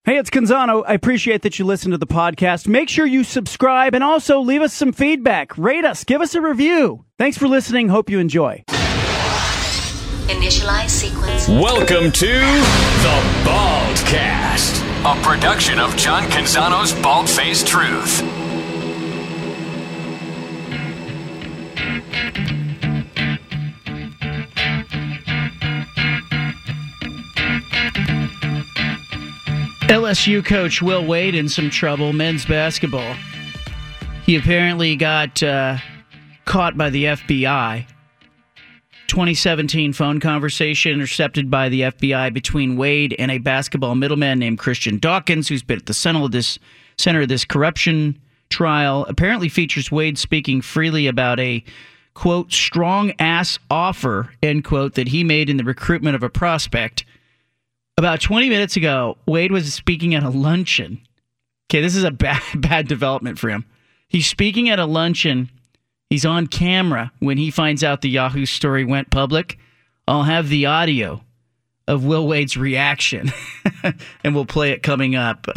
Hey, it's Canzano. I appreciate that you listen to the podcast. Make sure you subscribe and also leave us some feedback. Rate us. Give us a review. Thanks for listening. Hope you enjoy. Initialize sequence. Welcome to The Baldcast, a production of John Canzano's Bald-Faced Truth. LSU coach Will Wade in some trouble, men's basketball. He apparently got caught by the FBI. 2017 phone conversation intercepted by the FBI between Wade and a basketball middleman named Christian Dawkins, who's been at the center of this corruption trial. Apparently features Wade speaking freely about a, quote, strong-ass offer, end quote, that he made in the recruitment of a prospect. About 20 minutes ago, Wade was speaking at a luncheon. Okay, this is a bad development for him. He's speaking at a luncheon. He's on camera when he finds out the Yahoo story went public. I'll have the audio of Will Wade's reaction, and we'll play it coming up.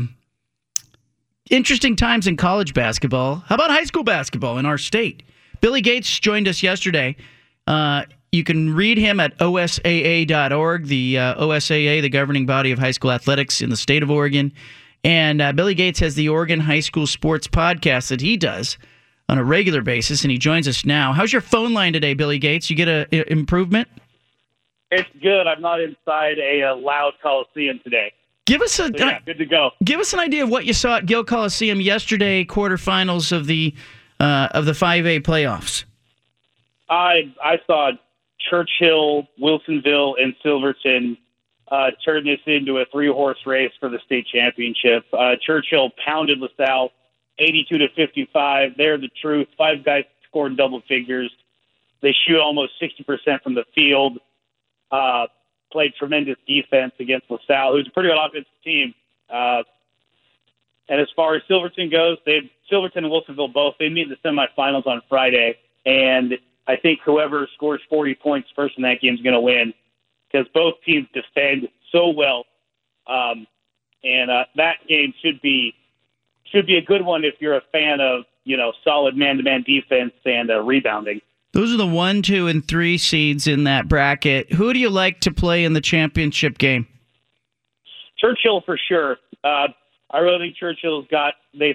Interesting times in college basketball. How about high school basketball in our state? Billy Gates joined us yesterday. You can read him at osaa.org, the OSAA, the governing body of high school athletics in the state of Oregon. And Billy Gates has the Oregon High School Sports podcast that he does on a regular basis, and he joins us now. How's your phone line today, Billy Gates? You get an improvement? It's good. I'm not inside a loud Coliseum today. Give us good to go. Give us an idea of what you saw at Gill Coliseum yesterday, quarterfinals of the 5A playoffs. I saw Churchill, Wilsonville, and Silverton turn this into a three-horse race for the state championship. Churchill pounded LaSalle 82-55. They're the truth. 5 guys scored in double figures. They shoot almost 60% from the field. Played tremendous defense against LaSalle, who's a pretty good offensive team. And as far as Silverton goes, Silverton and Wilsonville both, they meet in the semifinals on Friday. And I think whoever scores 40 points first in that game is going to win because both teams defend so well. And that game should be a good one if you're a fan of, solid man-to-man defense and rebounding. Those are the 1, 2, and 3 seeds in that bracket. Who do you like to play in the championship game? Churchill for sure. I really think Churchill's got,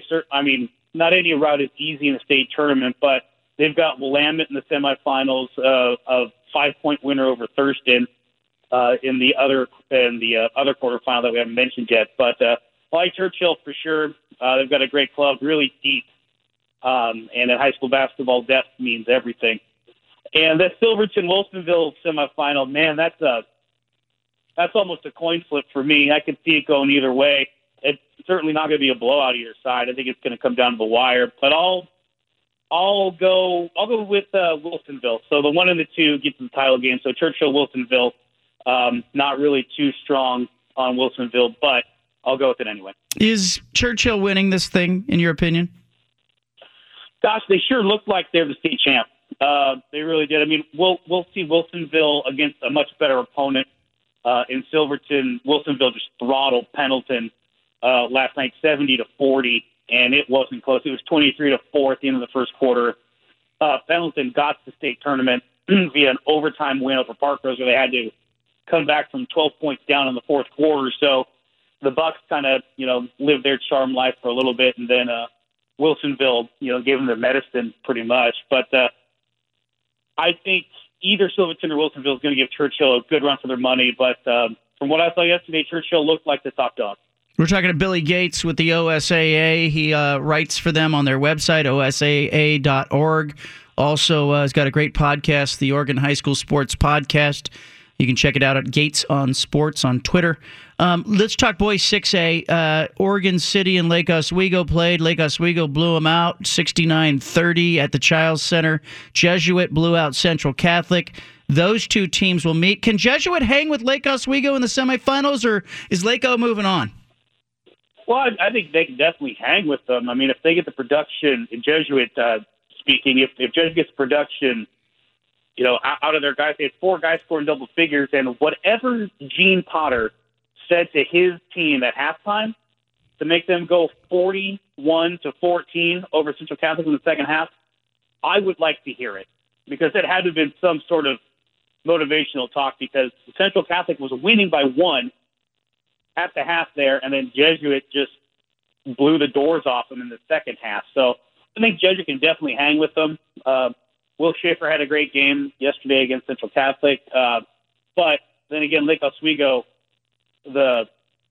not any route is easy in the state tournament, but they've got Willamette in the semifinals, of 5-point winner over Thurston in the other quarterfinal that we haven't mentioned yet. But I like Churchill for sure. They've got a great club, really deep, and in high school basketball, depth means everything. And that Silverton-Wilsonville semifinal, man, that's almost a coin flip for me. I could see it going either way. It's certainly not going to be a blowout either side. I think it's going to come down to the wire. But I'll go with Wilsonville. So the 1 and the 2 get to the title game. So Churchill-Wilsonville, not really too strong on Wilsonville, but I'll go with it anyway. Is Churchill winning this thing, in your opinion? Gosh, they sure look like they're the state champ. They really did. I mean, we'll see Wilsonville against a much better opponent in Silverton. Wilsonville just throttled Pendleton last night, 70-40. And it wasn't close. It was 23-4 at the end of the first quarter. Pendleton got to the state tournament via an overtime win over Parkrose, where they had to come back from 12 points down in the fourth quarter. So the Bucks kind of, lived their charm life for a little bit, and then Wilsonville, gave them their medicine pretty much. But I think either Silverton or Wilsonville is going to give Churchill a good run for their money. But from what I saw yesterday, Churchill looked like the top dog. We're talking to Billy Gates with the OSAA. He writes for them on their website, osaa.org. Also has got a great podcast, the Oregon High School Sports Podcast. You can check it out at Gates on Sports on Twitter. Let's talk boys 6A. Oregon City and Lake Oswego played. Lake Oswego blew them out 69-30 at the Childs Center. Jesuit blew out Central Catholic. Those two teams will meet. Can Jesuit hang with Lake Oswego in the semifinals, or is Lake O moving on? Well, I think they can definitely hang with them. I mean, if they get the production, in Jesuit speaking, if Jesuit gets production, out of their guys, they had 4 guys scoring double figures, and whatever Gene Potter said to his team at halftime to make them go 41-14 over Central Catholic in the second half, I would like to hear it, because it had to have been some sort of motivational talk, because Central Catholic was winning by 1 at the half there, and then Jesuit just blew the doors off them in the second half. So I think Jesuit can definitely hang with them. Will Schaefer had a great game yesterday against Central Catholic. But then again, Lake Oswego, I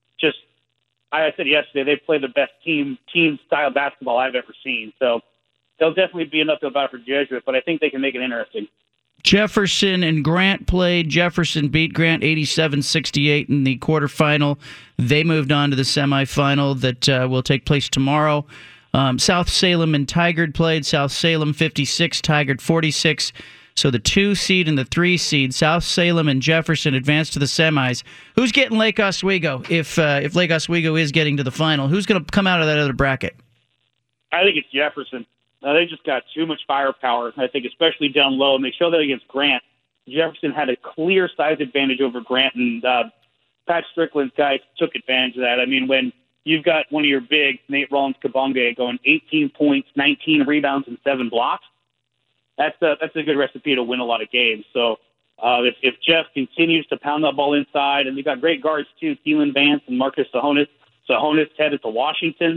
said yesterday, they play the best team-style basketball I've ever seen. So they'll definitely be enough to about for Jesuit, but I think they can make it interesting. Jefferson and Grant played. Jefferson beat Grant 87-68 in the quarterfinal. They moved on to the semifinal that will take place tomorrow. South Salem and Tigard played. South Salem 56, Tigard 46. So the 2 seed and the 3 seed, South Salem and Jefferson, advanced to the semis. Who's getting Lake Oswego? If Lake Oswego is getting to the final, who's going to come out of that other bracket? I think it's Jefferson. They just got too much firepower, I think, especially down low, and they showed that against Grant. Jefferson had a clear size advantage over Grant, and Pat Strickland's guys took advantage of that. I mean, when you've got one of your bigs, Nate Rollins-Kabonge, going 18 points, 19 rebounds, and 7 blocks, that's a good recipe to win a lot of games. So if Jeff continues to pound that ball inside, and they've got great guards too, Keelan Vance and Marcus Sahonis. Sahonis headed to Washington.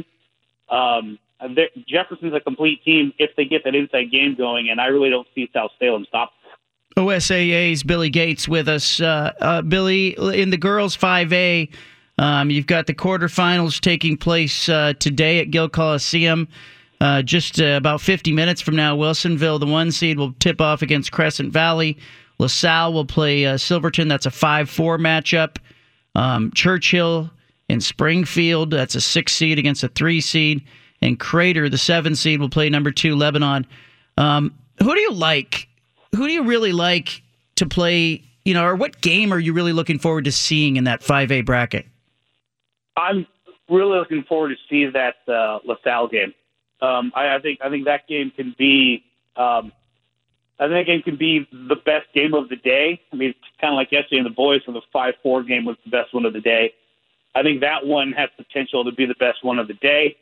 Jefferson's a complete team if they get that inside game going, and I really don't see South Salem stop. OSAA's Billy Gates with us. Billy, in the girls 5A, you've got the quarterfinals taking place today at Gill Coliseum. Just about 50 minutes from now, Wilsonville, the 1 seed, will tip off against Crescent Valley. LaSalle will play Silverton. That's a 5-4 matchup. Churchill and Springfield, that's a 6 seed against a 3 seed. And Crater, the 7 seed, will play number 2, Lebanon. Who do you like? Who do you really like to play, or what game are you really looking forward to seeing in that 5A bracket? I'm really looking forward to seeing that LaSalle game. I think that game can be the best game of the day. I mean, it's kind of like yesterday in the boys, when the 5-4 game was the best one of the day. I think that one has potential to be the best one of the day.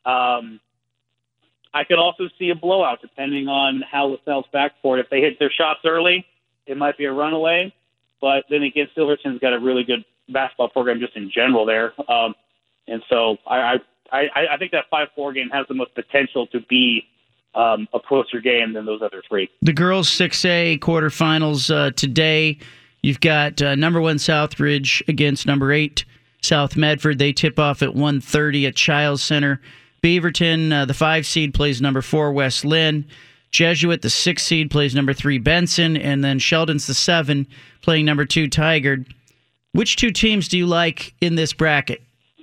I could also see a blowout depending on how LaSalle's backcourt. If they hit their shots early, it might be a runaway. But then again, Silverton's got a really good basketball program just in general there. And so I think that 5-4 game has the most potential to be a closer game than those other 3. The girls 6A quarterfinals today. You've got number 1 Southridge against number 8 South Medford. They tip off at 1:30 at Childs Center. Beaverton, the 5 seed, plays number 4 West Lynn. Jesuit, the 6 seed, plays number 3 Benson. And then Sheldon's the 7, playing number 2 Tigard. Which 2 teams do you like in this bracket?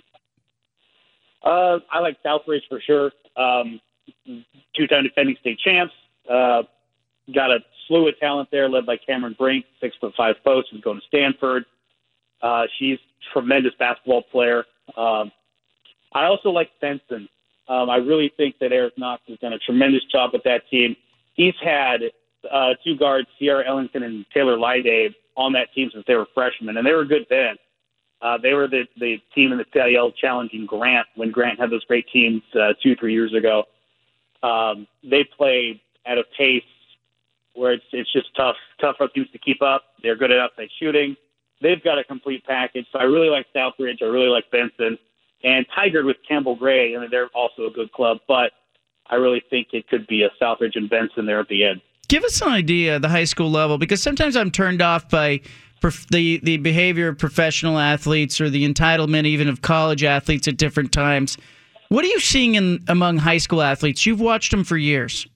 I like Southridge for sure. 2-time defending state champs. Got a slew of talent there, led by Cameron Brink, 6'5" post, who's going to Stanford. She's a tremendous basketball player. I also like Benson. I really think that Eric Knox has done a tremendous job with that team. He's had 2 guards, Sierra Ellington and Taylor Lydave, on that team since they were freshmen, and they were good then. They were the team in the CIL challenging Grant when Grant had those great teams 2-3 years ago. They play at a pace where it's just tough for teams to keep up. They're good at outside shooting. They've got a complete package. So I really like Southridge. I really like Benson. And Tigard with Campbell Gray, I mean, they're also a good club, but I really think it could be a Southridge and Benson there at the end. Give us an idea of the high school level, because sometimes I'm turned off by the behavior of professional athletes or the entitlement even of college athletes at different times. What are you seeing among high school athletes? You've watched them for years.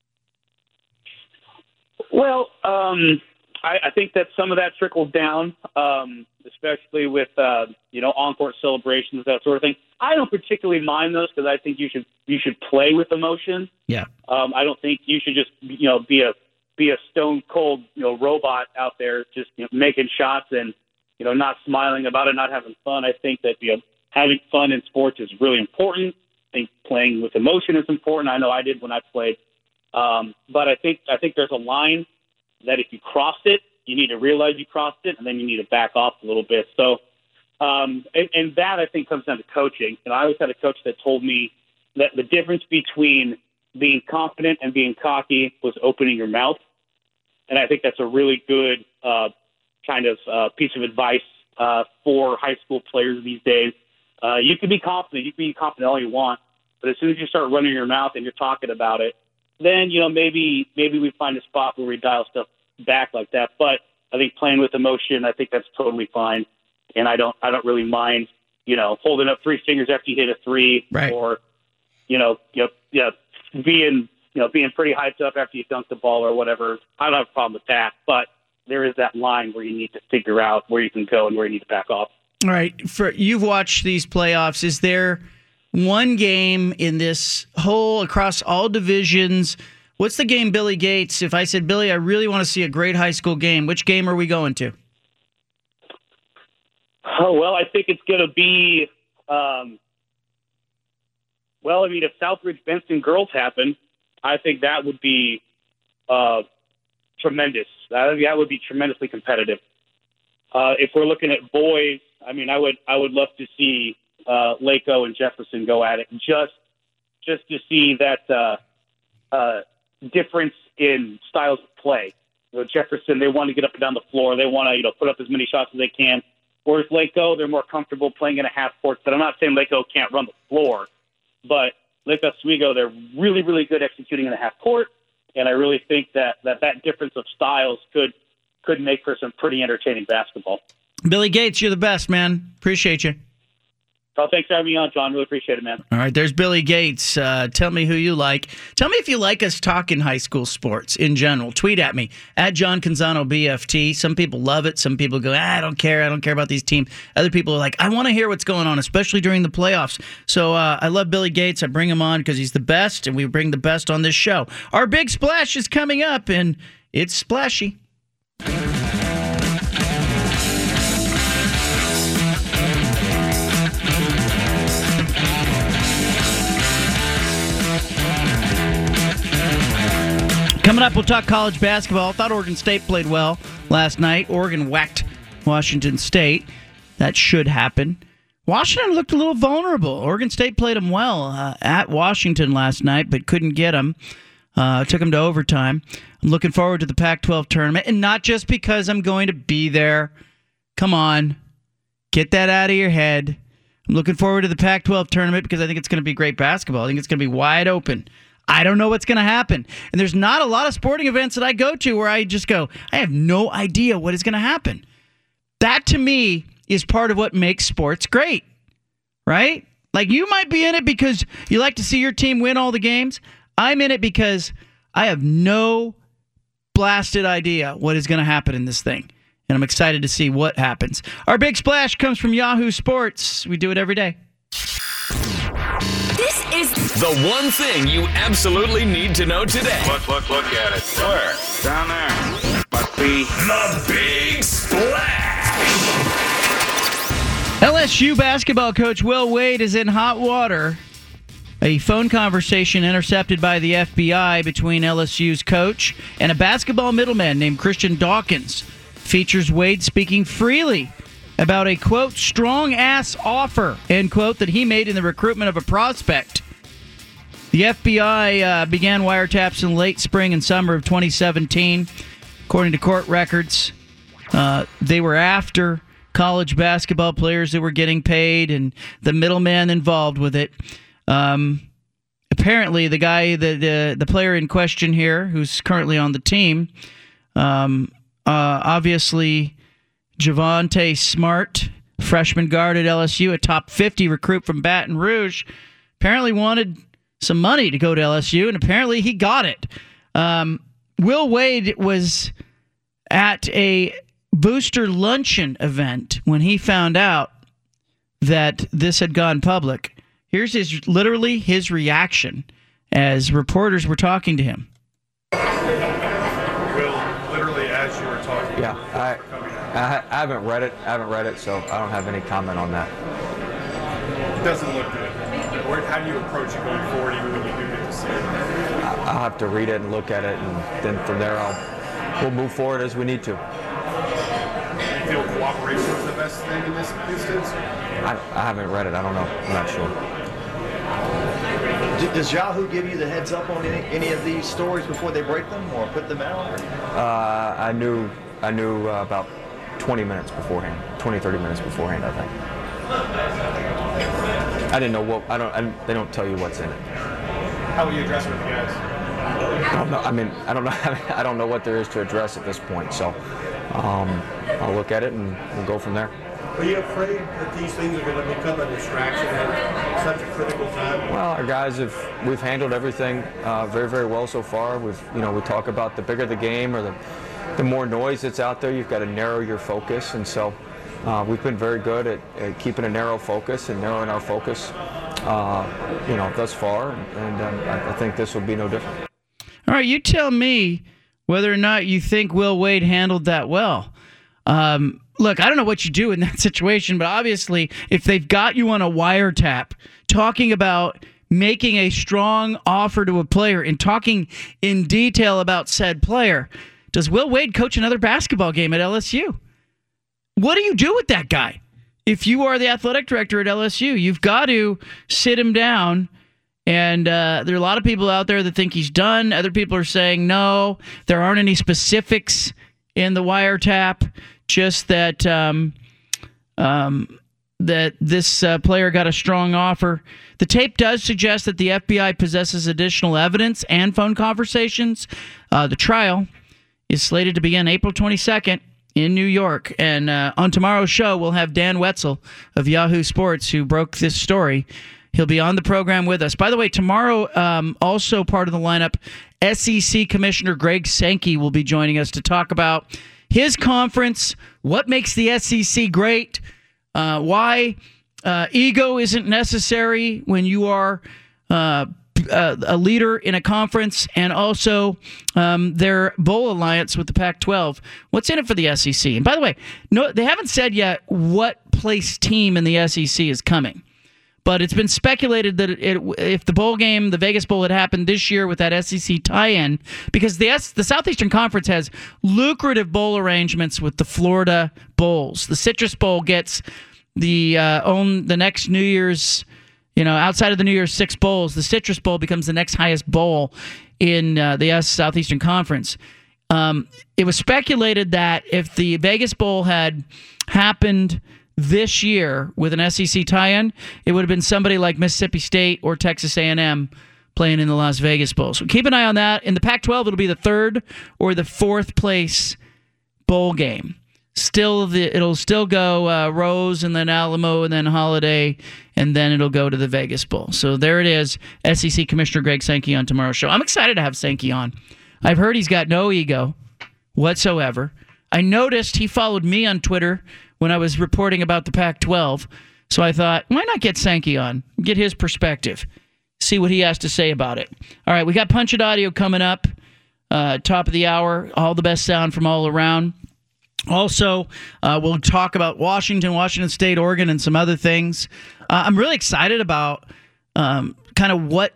Well, I think that some of that trickles down, especially with on-court celebrations, that sort of thing. I don't particularly mind those because I think you should play with emotion. Yeah. I don't think you should just be a stone cold robot out there just making shots and not smiling about it, not having fun. I think that having fun in sports is really important. I think playing with emotion is important. I know I did when I played, but I think there's a line that if you crossed it, you need to realize you crossed it, and then you need to back off a little bit. So And that, I think, comes down to coaching. And I always had a coach that told me that the difference between being confident and being cocky was opening your mouth. And I think that's a really good piece of advice for high school players these days. You can be confident. You can be confident all you want. But as soon as you start running your mouth and you're talking about it, then, maybe we find a spot where we dial stuff back like that. But I think playing with emotion, I think that's totally fine. And I don't really mind, holding up three fingers after you hit a three, right, or, being pretty hyped up after you dunk the ball or whatever. I don't have a problem with that. But there is that line where you need to figure out where you can go and where you need to back off. All right. You've watched these playoffs. Is there one game in this whole, across all divisions? What's the game, Billy Gates? If I said, Billy, I really want to see a great high school game, which game are we going to? Oh, well, I think it's going to be, if Southridge-Benson girls happen, I think that would be tremendous. That would be tremendously competitive. If we're looking at boys, I would love to see Laco and Jefferson go at it, just to see that difference in styles of play. Jefferson, they want to get up and down the floor. They want to put up as many shots as they can. Whereas Laco, they're more comfortable playing in a half court. But I'm not saying Laco can't run the floor, but Lake Oswego, they're really, really good executing in a half court. And I really think that difference of styles could make for some pretty entertaining basketball. Billy Gates, you're the best, man. Appreciate you. Oh, thanks for having me on, John. Really appreciate it, man. All right, there's Billy Gates. Tell me who you like. Tell me if you like us talking high school sports in general. Tweet at me, at John Canzano BFT. Some people love it. Some people go, I don't care. I don't care about these teams. Other people are like, I want to hear what's going on, especially during the playoffs. So I love Billy Gates. I bring him on because he's the best, and we bring the best on this show. Our big splash is coming up, and it's splashy. Coming up, we'll talk college basketball. I thought Oregon State played well last night. Oregon whacked Washington State. That should happen. Washington looked a little vulnerable. Oregon State played them well at Washington last night, but couldn't get them. Took them to overtime. I'm looking forward to the Pac-12 tournament, and not just because I'm going to be there. Come on. Get that out of your head. I'm looking forward to the Pac-12 tournament because I think it's going to be great basketball. I think it's going to be wide open. I don't know what's going to happen. And there's not a lot of sporting events that I go to where I just go, I have no idea what is going to happen. That, to me, is part of what makes sports great, right? Like, you might be in it because you like to see your team win all the games. I'm in it because I have no blasted idea what is going to happen in this thing. And I'm excited to see what happens. Our big splash comes from Yahoo Sports. We do it every day. This is the one thing you absolutely need to know today. Look at it. Where? Down there. Must be the Big Splash. LSU basketball coach Will Wade is in hot water. A phone conversation intercepted by the FBI between LSU's coach and a basketball middleman named Christian Dawkins features Wade speaking freely about a, quote, strong-ass offer, end quote, that he made in the recruitment of a prospect. The FBI began wiretaps in late spring and summer of 2017. According to court records, they were after college basketball players that were getting paid and the middleman involved with it. Apparently, the guy, the player in question here, who's currently on the team, obviously Javonte Smart, freshman guard at LSU, a top 50 recruit from Baton Rouge, apparently wanted some money to go to LSU, and apparently he got it. Will Wade was at a booster luncheon event when he found out that this had gone public. Here's literally his reaction as reporters were talking to him. Will, literally as you were talking. Yeah, I haven't read it. So I don't have any comment on that. It doesn't look good. How do you approach it going forward, even when you do get to see it? I'll have to read it and look at it, and then from there we'll move forward as we need to. Do you feel cooperation with the best thing in this instance? I haven't read it. I don't know. I'm not sure. Does Yahoo give you the heads up on any of these stories before they break them or put them out? I knew about 20 minutes beforehand, 30 minutes beforehand, I think. I didn't know what, they don't tell you what's in it. How will you address it with the guys? I don't know. I mean, I don't know. I don't know what there is to address at this point. So I'll look at it and we'll go from there. Are you afraid that these things are going to become a distraction at such a critical time? Well, our guys we've handled everything very, very well so far. We talk about the bigger the game or the more noise that's out there, you've got to narrow your focus, and so we've been very good at keeping a narrow focus and narrowing our focus, thus far, and I think this will be no different. All right, you tell me whether or not you think Will Wade handled that well. Look, I don't know what you do in that situation, but obviously if they've got you on a wiretap talking about making a strong offer to a player and talking in detail about said player, does Will Wade coach another basketball game at LSU? What do you do with that guy? If you are the athletic director at LSU, you've got to sit him down. And there are a lot of people out there that think he's done. Other people are saying, no, there aren't any specifics in the wiretap, just that that this player got a strong offer. The tape does suggest that the FBI possesses additional evidence and phone conversations. The trial is slated to begin April 22nd in New York. And on tomorrow's show, we'll have Dan Wetzel of Yahoo Sports, who broke this story. He'll be on the program with us. By the way, tomorrow, also part of the lineup, SEC Commissioner Greg Sankey will be joining us to talk about his conference, what makes the SEC great, why ego isn't necessary when you are a leader in a conference, and also their bowl alliance with the Pac-12. What's in it for the SEC? And by the way, no, they haven't said yet what place team in the SEC is coming. But it's been speculated that if the bowl game, the Vegas Bowl, had happened this year with that SEC tie-in, because the Southeastern Conference has lucrative bowl arrangements with the Florida Bowls. The Citrus Bowl gets the next New Year's, outside of the New Year's 6 bowls, the Citrus Bowl becomes the next highest bowl in the Southeastern Conference. It was speculated that if the Vegas Bowl had happened this year with an SEC tie-in, it would have been somebody like Mississippi State or Texas A&M playing in the Las Vegas Bowl. So keep an eye on that. In the Pac-12, it'll be the 3rd or the 4th place bowl game. It'll still go Rose and then Alamo and then Holiday, and then it'll go to the Vegas Bowl. So there it is. SEC Commissioner Greg Sankey on tomorrow's show. I'm excited to have Sankey on. I've heard he's got no ego whatsoever. I noticed he followed me on Twitter when I was reporting about the Pac-12. So I thought, why not get Sankey on, get his perspective, see what he has to say about it. All right, we got Punch It Audio coming up, top of the hour, all the best sound from all around. Also, we'll talk about Washington State, Oregon, and some other things. I'm really excited about kind of what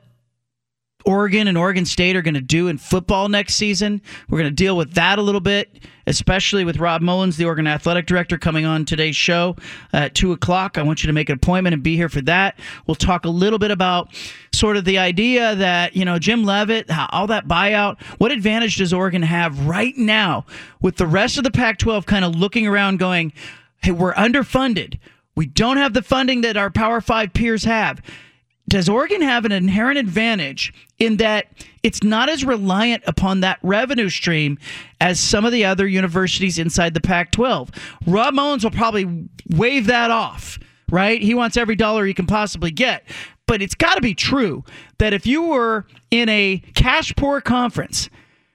Oregon and Oregon State are going to do in football next season. We're going to deal with that a little bit, especially with Rob Mullins, the Oregon Athletic Director, coming on today's show at 2 o'clock. I want you to make an appointment and be here for that. We'll talk a little bit about sort of the idea that, Jim Leavitt, all that buyout, what advantage does Oregon have right now with the rest of the Pac-12 kind of looking around going, hey, we're underfunded. We don't have the funding that our Power 5 peers have. Does Oregon have an inherent advantage in that it's not as reliant upon that revenue stream as some of the other universities inside the Pac-12? Rob Mullins will probably wave that off, right? He wants every dollar he can possibly get. But it's got to be true that if you were in a cash-poor conference,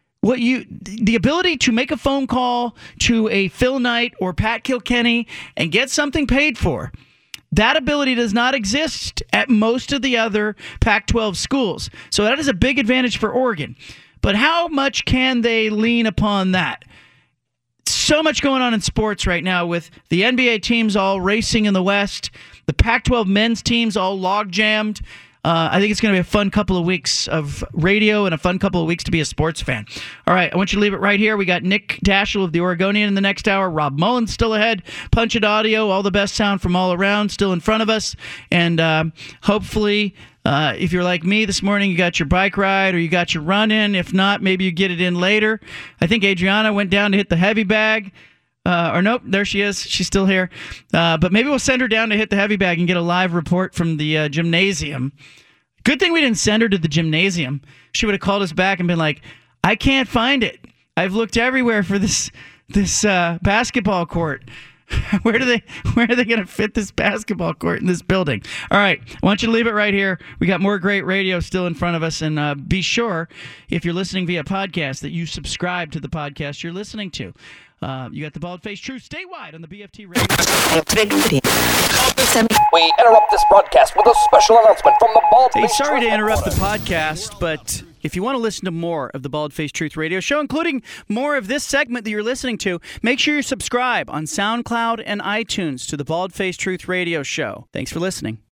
the ability to make a phone call to a Phil Knight or Pat Kilkenny and get something paid for, that ability does not exist at most of the other Pac-12 schools. So that is a big advantage for Oregon. But how much can they lean upon that? So much going on in sports right now with the NBA teams all racing in the West, the Pac-12 men's teams all log-jammed. I think it's going to be a fun couple of weeks of radio and a fun couple of weeks to be a sports fan. All right, I want you to leave it right here. We got Nick Daschel of the Oregonian in the next hour. Rob Mullins still ahead. Punch It Audio, all the best sound from all around, still in front of us. And hopefully, if you're like me this morning, you got your bike ride or you got your run in. If not, maybe you get it in later. I think Adriana went down to hit the heavy bag. Or nope, there she is. She's still here. But maybe we'll send her down to hit the heavy bag and get a live report from the gymnasium. Good thing we didn't send her to the gymnasium. She would have called us back and been like, I can't find it. I've looked everywhere for this basketball court. Where are they going to fit this basketball court in this building? All right, I want you to leave it right here. We got more great radio still in front of us, and be sure, if you're listening via podcast, that you subscribe to the podcast you're listening to. You got the Bald Faced Truth statewide on the BFT radio. We interrupt this broadcast with a special announcement from the Bald Faced Truth. Sorry to interrupt the podcast, but if you want to listen to more of the Bald Faced Truth radio show, including more of this segment that you're listening to, make sure you subscribe on SoundCloud and iTunes to the Bald Faced Truth radio show. Thanks for listening.